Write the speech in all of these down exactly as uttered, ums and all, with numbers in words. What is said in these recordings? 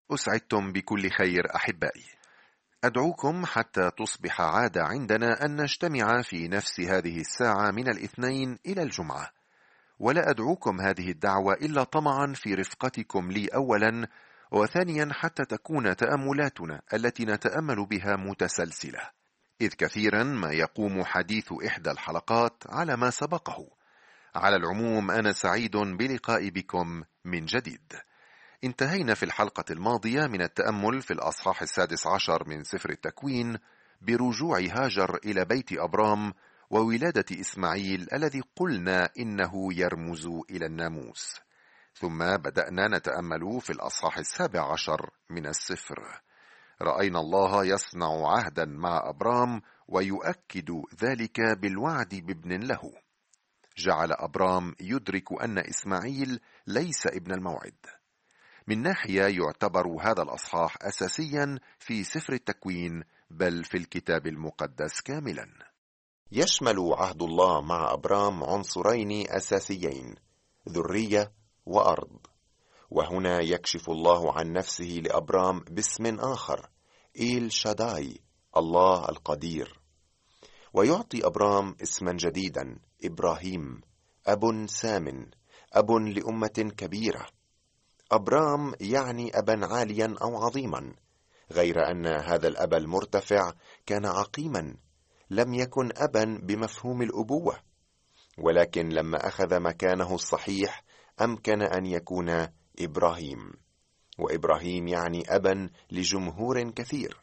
أسعدتم بكل خير أحبائي. أدعوكم حتى تصبح عادة عندنا أن نجتمع في نفس هذه الساعة من الاثنين إلى الجمعة، ولا أدعوكم هذه الدعوة إلا طمعا في رفقتكم لي أولا، وثانيا حتى تكون تأملاتنا التي نتأمل بها متسلسلة، إذ كثيرا ما يقوم حديث إحدى الحلقات على ما سبقه. على العموم أنا سعيد بلقاء بكم من جديد. انتهينا في الحلقة الماضية من التأمل في الأصحاح السادس عشر من سفر التكوين برجوع هاجر إلى بيت أبرام وولادة إسماعيل الذي قلنا إنه يرمز إلى الناموس. ثم بدأنا نتأمل في الأصحاح السابع عشر من السفر. رأينا الله يصنع عهدا مع أبرام ويؤكد ذلك بالوعد بابن له. جعل أبرام يدرك أن إسماعيل ليس ابن الموعد. من ناحية يعتبر هذا الأصحاح أساسيا في سفر التكوين، بل في الكتاب المقدس كاملا. يشمل عهد الله مع أبرام عنصرين أساسيين، ذرية وأرض. وهنا يكشف الله عن نفسه لأبرام باسم آخر، إيل شاداي، الله القدير، ويعطي أبرام اسما جديدا، إبراهيم، أب سام، أب لأمة كبيرة. أبرام يعني أبا عاليا أو عظيما، غير أن هذا الأب المرتفع كان عقيما، لم يكن أبا بمفهوم الأبوة، ولكن لما أخذ مكانه الصحيح أمكن أن يكون إبراهيم، وإبراهيم يعني أبا لجمهور كثير.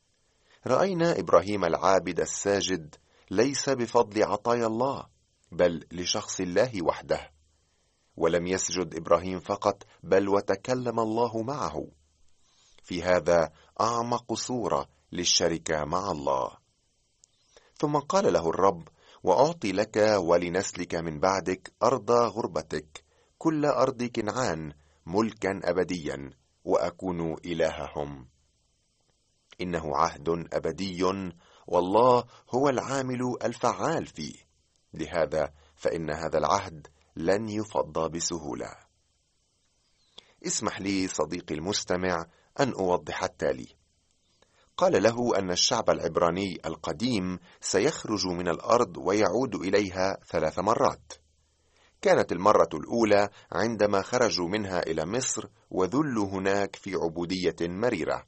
رأينا إبراهيم العابد الساجد ليس بفضل عطايا الله، بل لشخص الله وحده. ولم يسجد إبراهيم فقط، بل وتكلم الله معه. في هذا أعمق صورة للشركة مع الله. ثم قال له الرب: وأعطي لك ولنسلك من بعدك أرض غربتك، كل أرض كنعان، ملكا أبديا، وأكون إلههم. إنه عهد أبدي، والله هو العامل الفعال فيه، لهذا فإن هذا العهد لن يفضى بسهولة. اسمح لي صديقي المستمع أن أوضح التالي. قال له أن الشعب العبراني القديم سيخرج من الأرض ويعود إليها ثلاث مرات. كانت المرة الأولى عندما خرجوا منها إلى مصر وذلوا هناك في عبودية مريرة.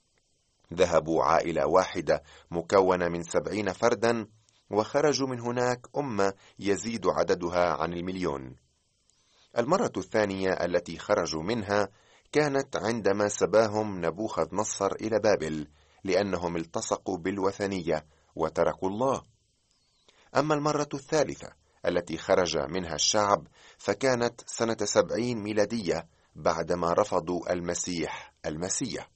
ذهبوا عائلة واحدة مكونة من سبعين فردا، وخرجوا من هناك أمة يزيد عددها عن المليون. المرة الثانية التي خرجوا منها كانت عندما سباهم نبوخذ نصر إلى بابل، لأنهم التصقوا بالوثنية وتركوا الله. أما المرة الثالثة التي خرج منها الشعب فكانت سنة سبعين ميلادية، بعدما رفضوا المسيح المسيح،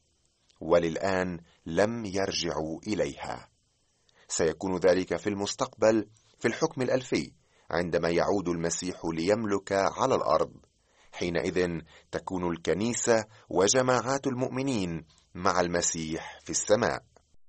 وللآن لم يرجعوا إليها. سيكون ذلك في المستقبل في الحكم الألفي، عندما يعود المسيح ليملك على الأرض. حينئذ تكون الكنيسة وجماعات المؤمنين مع المسيح في السماء.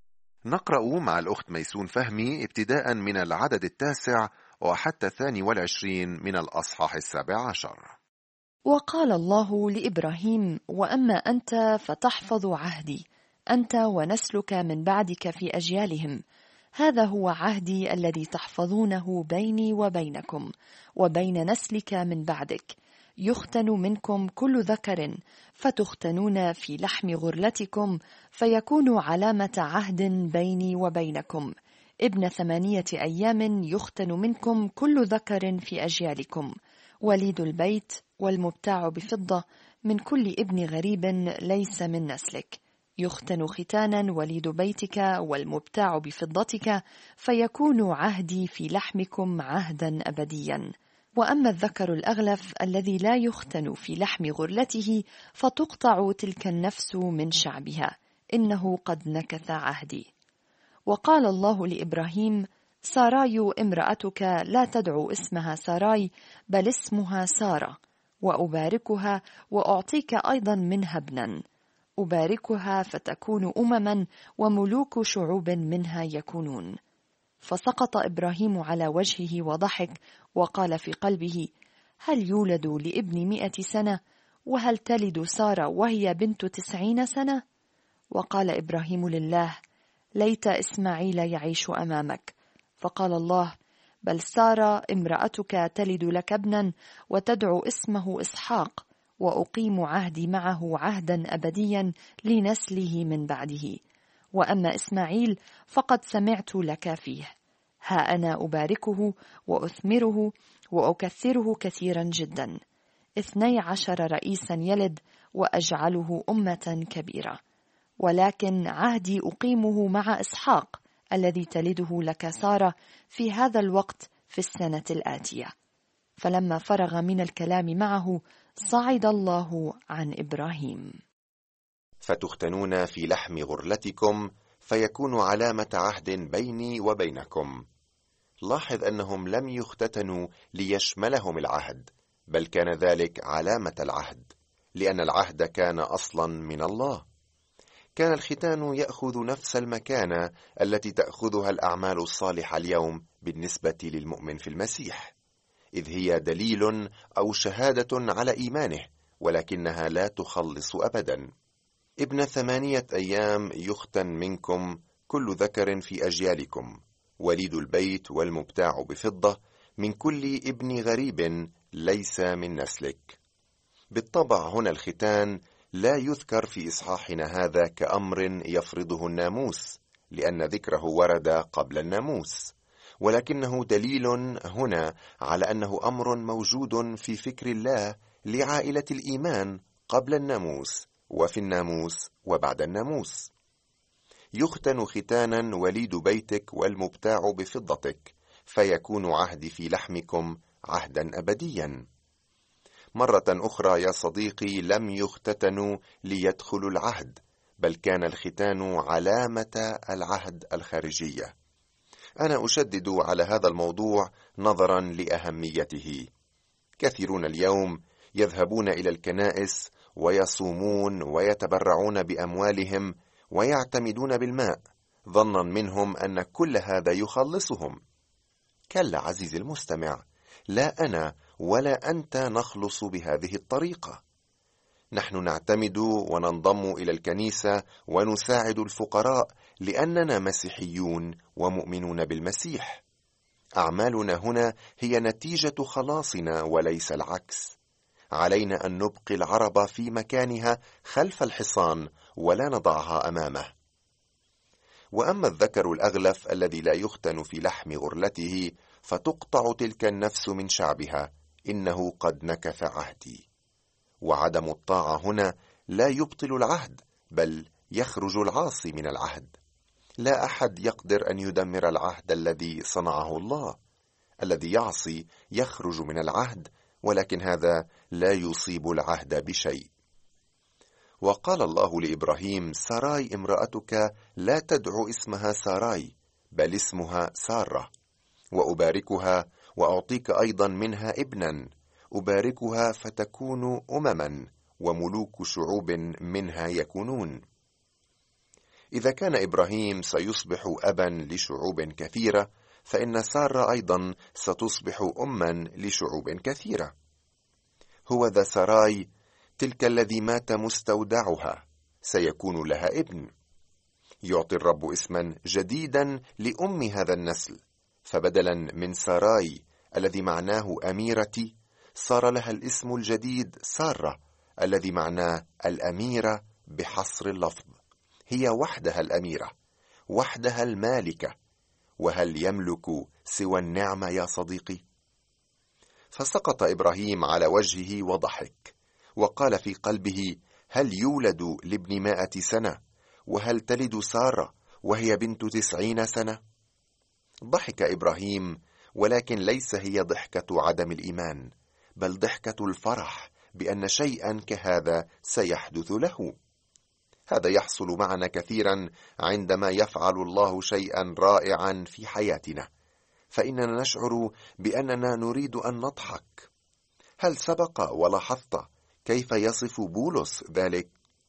نقرأ مع الأخت ميسون فهمي ابتداء من العدد التاسع وحتى الثاني والعشرين من الأصحاح السابع عشر. وقال الله لإبراهيم: وأما أنت فتحفظ عهدي، أنت ونسلك من بعدك في أجيالهم. هذا هو عهدي الذي تحفظونه بيني وبينكم وبين نسلك من بعدك. يختن منكم كل ذكر، فتختنون في لحم غرلتكم، فيكون علامة عهد بيني وبينكم. ابن ثمانية أيام يختن منكم كل ذكر في أجيالكم. وليد البيت والمبتاع بفضة من كل ابن غريب ليس من نسلك يختن ختانا وليد بيتك والمبتاع بفضتك، فيكون عهدي في لحمكم عهدا أبديا. وأما الذكر الأغلف الذي لا يختن في لحم غرلته، فتقطع تلك النفس من شعبها، إنه قد نكث عهدي. وقال الله لإبراهيم: ساراي امرأتك لا تدعو اسمها ساراي، بل اسمها سارة، وأباركها وأعطيك أيضا منها ابنا. أباركها فتكون أمما، وملوك شعوب منها يكونون. فسقط إبراهيم على وجهه وضحك، وقال في قلبه: هل يولد لابن مئة سنة؟ وهل تلد سارة وهي بنت تسعين سنة؟ وقال إبراهيم لله: ليت إسماعيل يعيش أمامك. فقال الله: بل سارة امرأتك تلد لك ابنا وتدعو اسمه إسحاق، وأقيم عهدي معه عهدا أبديا لنسله من بعده، وأما إسماعيل فقد سمعت لك فيه، ها أنا أباركه وأثمره وأكثره كثيرا جدا، اثني عشر رئيسا يلد وأجعله أمة كبيرة، ولكن عهدي أقيمه مع إسحاق الذي تلده لك سارة في هذا الوقت في السنة الآتية. فلما فرغ من الكلام معه صعد الله عن إبراهيم. فتختنون في لحم غرلتكم فيكون علامة عهد بيني وبينكم. لاحظ أنهم لم يختتنوا ليشملهم العهد، بل كان ذلك علامة العهد، لأن العهد كان أصلا من الله. كان الختان يأخذ نفس المكانة التي تأخذها الأعمال الصالحة اليوم بالنسبة للمؤمن في المسيح، إذ هي دليل أو شهادة على إيمانه، ولكنها لا تخلص أبدا. ابن ثمانية أيام يختن منكم كل ذكر في أجيالكم، وليد البيت والمبتاع بفضة من كل ابن غريب ليس من نسلك. بالطبع هنا الختان لا يذكر في إصحاحنا هذا كأمر يفرضه الناموس، لأن ذكره ورد قبل الناموس، ولكنه دليل هنا على أنه أمر موجود في فكر الله لعائلة الإيمان قبل الناموس وفي الناموس وبعد الناموس. يختن ختانا وليد بيتك والمبتاع بفضتك، فيكون عهدي في لحمكم عهدا أبديا. مرة أخرى يا صديقي، لم يختتنوا ليدخلوا العهد، بل كان الختان علامة العهد الخارجية. أنا أشدد على هذا الموضوع نظرا لأهميته. كثيرون اليوم يذهبون إلى الكنائس ويصومون ويتبرعون بأموالهم ويعتمدون بالماء، ظنا منهم أن كل هذا يخلصهم. كلا عزيزي المستمع، لا أنا ولا أنت نخلص بهذه الطريقة. نحن نعتمد وننضم إلى الكنيسة ونساعد الفقراء لأننا مسيحيون ومؤمنون بالمسيح. أعمالنا هنا هي نتيجة خلاصنا وليس العكس. علينا أن نبقي العربة في مكانها خلف الحصان ولا نضعها أمامه. وأما الذكر الأغلف الذي لا يختن في لحم غرلته فتقطع تلك النفس من شعبها، إنه قد نكث عهدي. وعدم الطاعة هنا لا يبطل العهد، بل يخرج العاصي من العهد. لا أحد يقدر أن يدمر العهد الذي صنعه الله. الذي يعصي يخرج من العهد، ولكن هذا لا يصيب العهد بشيء. وقال الله لإبراهيم: ساراي امرأتك لا تدعو اسمها ساراي، بل اسمها سارة، وأباركها وأعطيك أيضا منها ابنا، أباركها فتكون أمما، وملوك شعوب منها يكونون. إذا كان إبراهيم سيصبح أبا لشعوب كثيرة، فإن سارة أيضا ستصبح أما لشعوب كثيرة. هو ذا ساراي تلك الذي مات مستودعها سيكون لها ابن. يعطي الرب اسما جديدا لأم هذا النسل، فبدلا من ساراي الذي معناه أميرتي، صار لها الاسم الجديد سارة الذي معناه الأميرة بحصر اللفظ. هي وحدها الأميرة، وحدها المالكة. وهل يملك سوى النعمة يا صديقي؟ فسقط إبراهيم على وجهه وضحك، وقال في قلبه: هل يولد لابن مائة سنة؟ وهل تلد سارة وهي بنت تسعين سنة؟ ضحك إبراهيم، ولكن ليس هي ضحكة عدم الإيمان، بل ضحكة الفرح بأن شيئا كهذا سيحدث له. هذا يحصل معنا كثيرا عندما يفعل الله شيئا رائعا في حياتنا، فإننا نشعر بأننا نريد أن نضحك. هل سبق ولاحظت كيف يصف بولس ذلك؟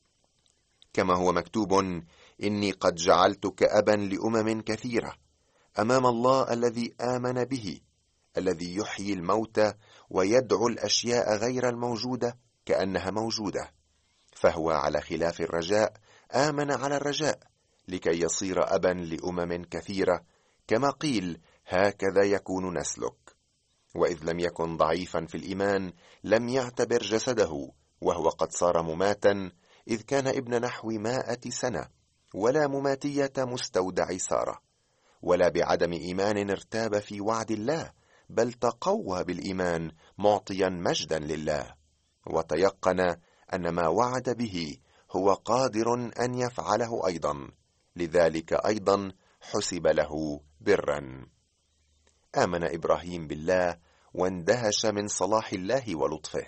كما هو مكتوب: إني قد جعلتك أبا لأمم كثيرة، أمام الله الذي آمن به، الذي يحيي الموتى ويدعو الأشياء غير الموجودة كأنها موجودة، فهو على خلاف الرجاء آمن على الرجاء لكي يصير أبا لأمم كثيرة، كما قيل: هكذا يكون نسلك. وإذ لم يكن ضعيفا في الإيمان لم يعتبر جسده وهو قد صار مماتا، إذ كان ابن نحو مائة سنة، ولا مماتية مستودع سارة، ولا بعدم إيمان ارتاب في وعد الله، بل تقوى بالإيمان معطيا مجدا لله، وتيقن أن ما وعد به هو قادر أن يفعله أيضا، لذلك أيضا حسب له برا. آمن إبراهيم بالله واندهش من صلاح الله ولطفه.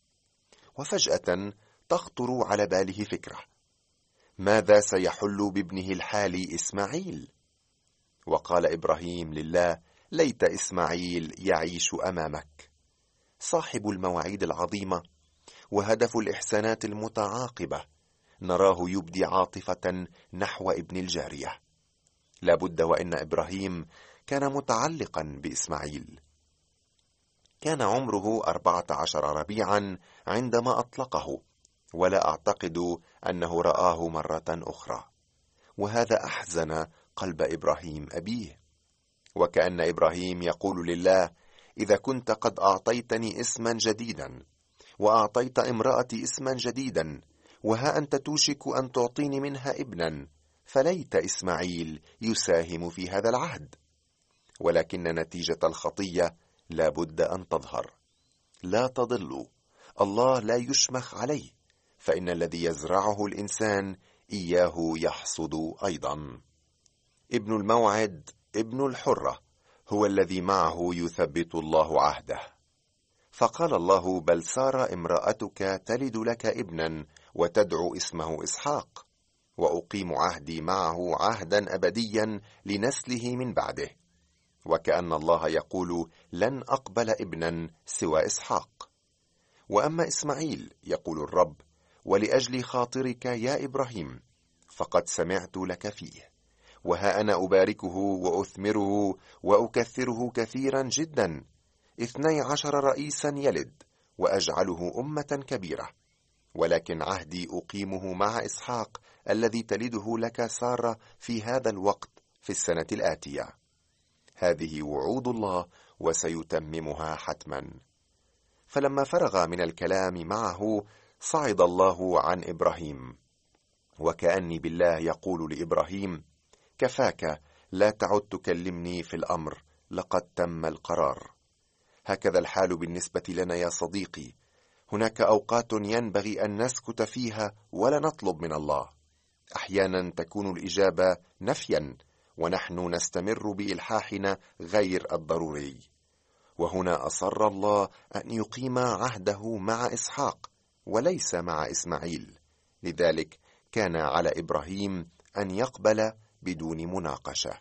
وفجأة تخطر على باله فكرة: ماذا سيحل بابنه الحالي إسماعيل؟ وقال إبراهيم لله: ليت إسماعيل يعيش أمامك. صاحب المواعيد العظيمة وهدف الإحسانات المتعاقبة، نراه يبدي عاطفة نحو ابن الجارية. لابد وإن إبراهيم كان متعلقا بإسماعيل. كان عمره أربعة عشر ربيعا عندما أطلقه، ولا أعتقد أنه رآه مرة أخرى، وهذا أحزن قلب إبراهيم أبيه. وكأن إبراهيم يقول لله: إذا كنت قد أعطيتني اسما جديدا، وأعطيت امرأتي اسما جديدا، وها أنت توشك أن تعطيني منها ابنا، فليت إسماعيل يساهم في هذا العهد. ولكن نتيجة الخطية لا بد أن تظهر. لا تضلوا، الله لا يشمخ عليه، فإن الذي يزرعه الإنسان إياه يحصد أيضا. ابن الموعد، ابن الحرة، هو الذي معه يثبت الله عهده. فقال الله: بل سارة امرأتك تلد لك ابنا وتدعو اسمه إسحاق، وأقيم عهدي معه عهدا أبديا لنسله من بعده. وكأن الله يقول: لن أقبل ابنا سوى إسحاق. وأما إسماعيل، يقول الرب: ولأجل خاطرك يا إبراهيم فقد سمعت لك فيه، وها أنا أباركه وأثمره وأكثره كثيرا جدا، اثني عشر رئيسا يلد، وأجعله أمة كبيرة. ولكن عهدي أقيمه مع إسحاق الذي تلده لك سارة في هذا الوقت في السنة الآتية. هذه وعود الله وسيتممها حتما. فلما فرغ من الكلام معه صعد الله عن إبراهيم، وكأني بالله يقول لإبراهيم: كفاك، لا تعد تكلمني في الأمر، لقد تم القرار. هكذا الحال بالنسبة لنا يا صديقي. هناك أوقات ينبغي أن نسكت فيها ولا نطلب من الله. أحيانا تكون الإجابة نفيا، ونحن نستمر بإلحاحنا غير الضروري. وهنا أصر الله أن يقيم عهده مع إسحاق وليس مع إسماعيل، لذلك كان على إبراهيم أن يقبل بدون مناقشة.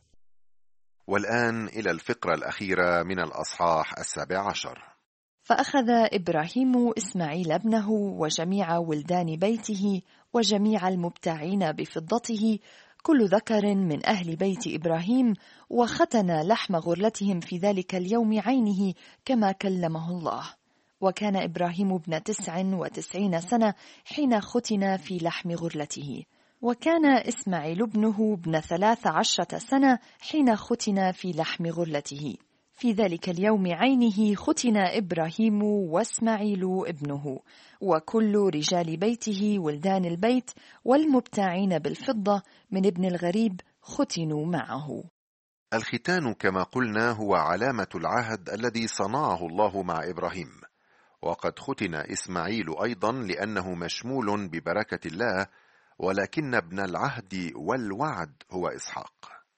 والآن إلى الفقرة الأخيرة من الأصحاح السابع عشر. فأخذ إبراهيم إسماعيل ابنه وجميع ولدان بيته وجميع المبتاعين بفضته، كل ذكر من أهل بيت إبراهيم، وختن لحم غرلتهم في ذلك اليوم عينه كما كلمه الله. وكان إبراهيم ابن تسع وتسعين سنة حين ختن في لحم غرلته، وكان إسماعيل ابنه ابن ثلاث عشرة سنة حين ختن في لحم غرلته. في ذلك اليوم عينه ختن إبراهيم وإسماعيل ابنه، وكل رجال بيته ولدان البيت والمبتاعين بالفضة من ابن الغريب ختنوا معه. الختان كما قلنا هو علامة العهد الذي صنعه الله مع إبراهيم، وقد ختن إسماعيل أيضا لأنه مشمول ببركة الله، ولكن ابن العهد والوعد هو إسحاق.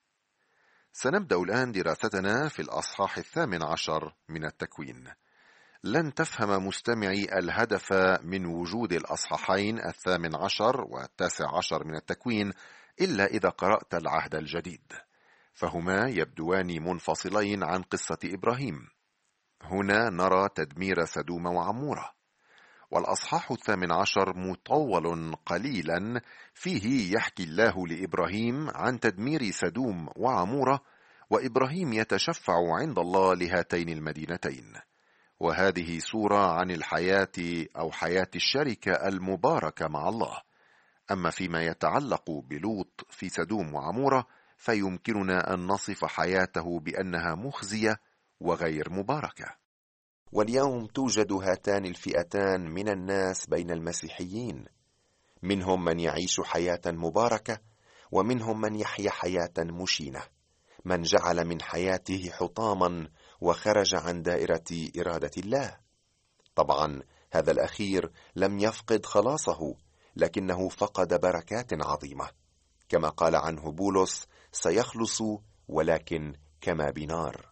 سنبدأ الآن دراستنا في الأصحاح الثامن عشر من التكوين. لن تفهم مستمعي الهدف من وجود الأصحاحين الثامن عشر والتاسع عشر من التكوين إلا إذا قرأت العهد الجديد، فهما يبدوان منفصلين عن قصة إبراهيم. هنا نرى تدمير سدوم وعمورة، والأصحاح الثامن عشر مطول قليلا، فيه يحكي الله لإبراهيم عن تدمير سدوم وعمورة، وإبراهيم يتشفع عند الله لهاتين المدينتين. وهذه صورة عن الحياة أو حياة الشركة المباركة مع الله. أما فيما يتعلق بلوط في سدوم وعمورة فيمكننا أن نصف حياته بأنها مخزية وغير مباركة. واليوم توجد هاتان الفئتان من الناس بين المسيحيين، منهم من يعيش حياة مباركة ومنهم من يحيا حياة مشينة، من جعل من حياته حطاما وخرج عن دائرة إرادة الله. طبعا هذا الأخير لم يفقد خلاصه، لكنه فقد بركات عظيمة، كما قال عنه بولس: سيخلص ولكن كما بنار.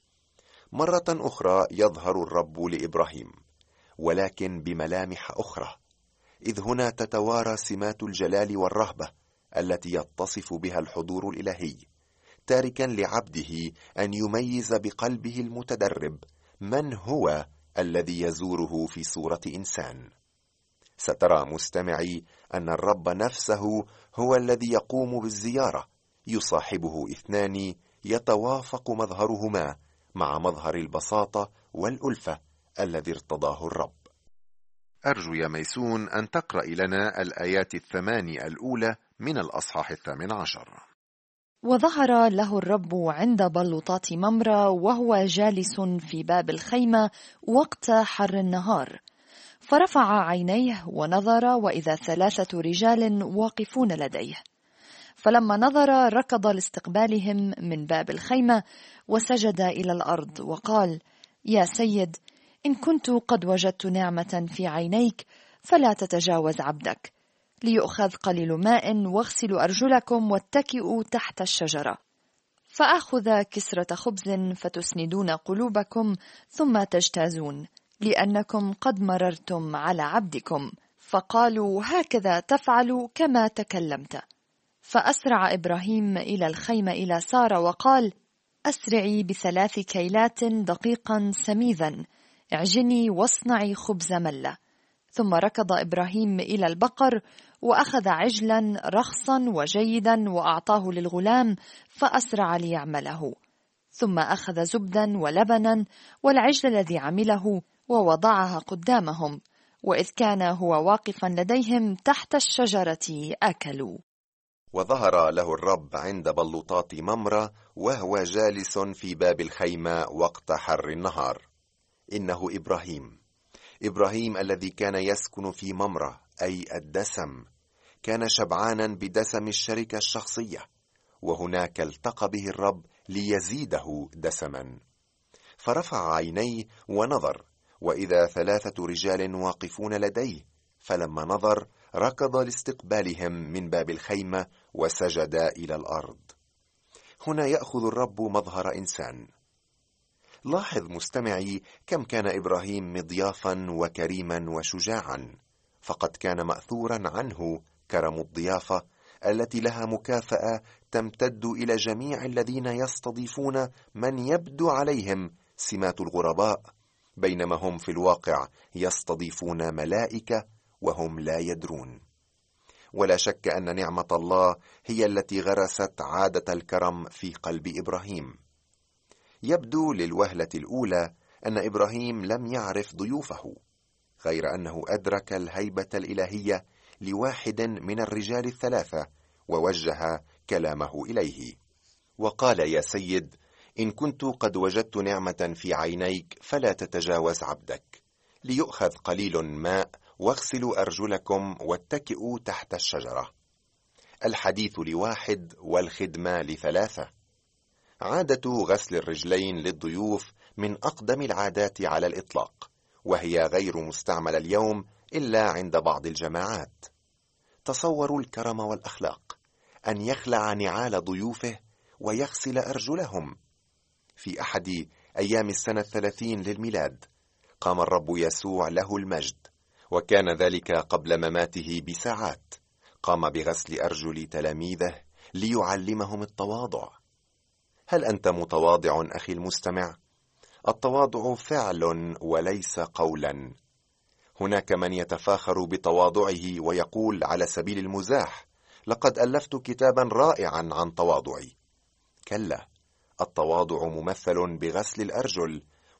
مرة أخرى يظهر الرب لإبراهيم، ولكن بملامح أخرى، إذ هنا تتوارى سمات الجلال والرهبة التي يتصف بها الحضور الإلهي، تاركا لعبده أن يميز بقلبه المتدرب من هو الذي يزوره في صورة إنسان. سترى مستمعي أن الرب نفسه هو الذي يقوم بالزيارة، يصاحبه اثنان يتوافق مظهرهما مع مظهر البساطة والألفة الذي ارتضاه الرب. أرجو يا ميسون أن تقرأ لنا الآيات الثماني الأولى من الأصحاح الثامن عشر. وظهر له الرب عند بلوطات ممرة وهو جالس في باب الخيمة وقت حر النهار، فرفع عينيه ونظر وإذا ثلاثة رجال واقفون لديه، فلما نظر ركض لاستقبالهم من باب الخيمة وسجد إلى الأرض وقال: يا سيد، إن كنت قد وجدت نعمة في عينيك فلا تتجاوز عبدك، ليؤخذ قليل ماء واغسلوا أرجلكم واتكئوا تحت الشجرة، فأخذ كسرة خبز فتسندون قلوبكم ثم تجتازون، لأنكم قد مررتم على عبدكم. فقالوا: هكذا تفعل كما تكلمت. فأسرع إبراهيم إلى الخيمة إلى سارة وقال: أسرعي بثلاث كيلات دقيقا سميذا، اعجني واصنعي خبز ملة. ثم ركض إبراهيم إلى البقر وأخذ عجلا رخصا وجيدا وأعطاه للغلام فأسرع ليعمله، ثم أخذ زبدا ولبنا والعجل الذي عمله ووضعها قدامهم، وإذ كان هو واقفا لديهم تحت الشجرة أكلوا. وظهر له الرب عند بلوطات ممرة وهو جالس في باب الخيمة وقت حر النهار. إنه إبراهيم، إبراهيم الذي كان يسكن في ممرة أي الدسم، كان شبعانا بدسم الشركة الشخصية، وهناك التقى به الرب ليزيده دسما. فرفع عينيه ونظر وإذا ثلاثة رجال واقفون لديه، فلما نظر ركض لاستقبالهم من باب الخيمة وسجد إلى الأرض. هنا يأخذ الرب مظهر إنسان. لاحظ مستمعي كم كان إبراهيم مضيافا وكريما وشجاعا، فقد كان مأثورا عنه كرم الضيافة التي لها مكافأة تمتد إلى جميع الذين يستضيفون من يبدو عليهم سمات الغرباء، بينما هم في الواقع يستضيفون ملائكة وهم لا يدرون. ولا شك أن نعمة الله هي التي غرست عادة الكرم في قلب إبراهيم. يبدو للوهلة الأولى أن إبراهيم لم يعرف ضيوفه، غير أنه أدرك الهيبة الإلهية لواحد من الرجال الثلاثة ووجه كلامه إليه وقال: يا سيد، إن كنت قد وجدت نعمة في عينيك فلا تتجاوز عبدك، ليؤخذ قليل ماء واغسلوا أرجلكم واتكئوا تحت الشجرة. الحديث لواحد والخدمة لثلاثة. عادة غسل الرجلين للضيوف من أقدم العادات على الإطلاق، وهي غير مستعملة اليوم إلا عند بعض الجماعات. تصوروا الكرم والأخلاق، أن يخلع نعال ضيوفه ويغسل أرجلهم. في أحد أيام السنة الثلاثين للميلاد قام الرب يسوع له المجد، وكان ذلك قبل مماته بساعات. قام بغسل أرجل تلاميذه ليعلمهم التواضع. هل أنت متواضع أخي المستمع؟ التواضع فعل وليس قولا. هناك من يتفاخر بتواضعه ويقول على سبيل المزاح: لقد ألفت كتابا رائعا عن تواضعي. كلا، التواضع ممثل بغسل الأرجل،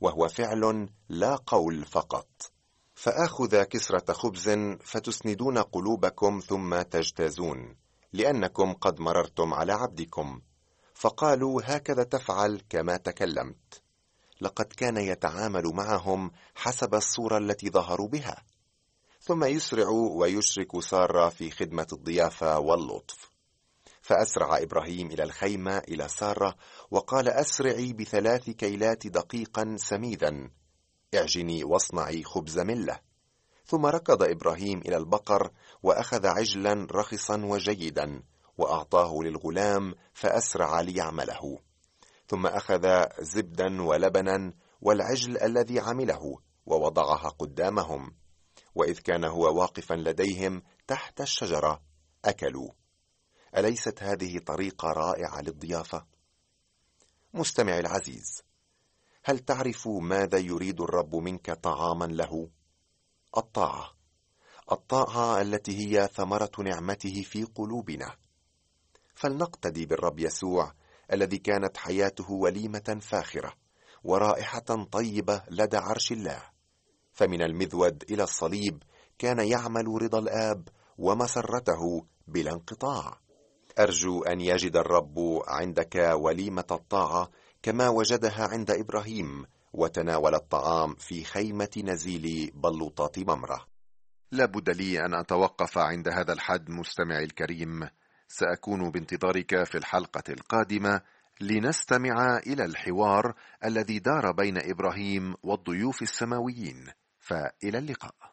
وهو فعل لا قول فقط. فآخذ كسرة خبز فتسندون قلوبكم ثم تجتازون، لأنكم قد مررتم على عبدكم. فقالوا هكذا تفعل كما تكلمت. لقد كان يتعامل معهم حسب الصورة التي ظهروا بها. ثم يسرع ويشرك سارة في خدمة الضيافة واللطف. فأسرع إبراهيم إلى الخيمة إلى سارة وقال أسرعي بثلاث كيلات دقيقا سميدا، اعجني واصنعي خبز ملة. ثم ركض إبراهيم إلى البقر وأخذ عجلا رخصا وجيدا وأعطاه للغلام فأسرع ليعمله. ثم أخذ زبدا ولبنا والعجل الذي عمله ووضعها قدامهم، وإذ كان هو واقفا لديهم تحت الشجرة أكلوا. أليست هذه طريقة رائعة للضيافة؟ مستمعي العزيز، هل تعرف ماذا يريد الرب منك طعاما له؟ الطاعة، الطاعة التي هي ثمرة نعمته في قلوبنا. فلنقتدي بالرب يسوع الذي كانت حياته وليمة فاخرة ورائحة طيبة لدى عرش الله، فمن المذود إلى الصليب كان يعمل رضا الآب ومسرته بلا انقطاع. أرجو أن يجد الرب عندك وليمة الطاعة كما وجدها عند إبراهيم وتناول الطعام في خيمة نزيل بلوطات ممرة. لابد لي أن أتوقف عند هذا الحد مستمعي الكريم. سأكون بانتظارك في الحلقة القادمة لنستمع إلى الحوار الذي دار بين إبراهيم والضيوف السماويين. فإلى اللقاء.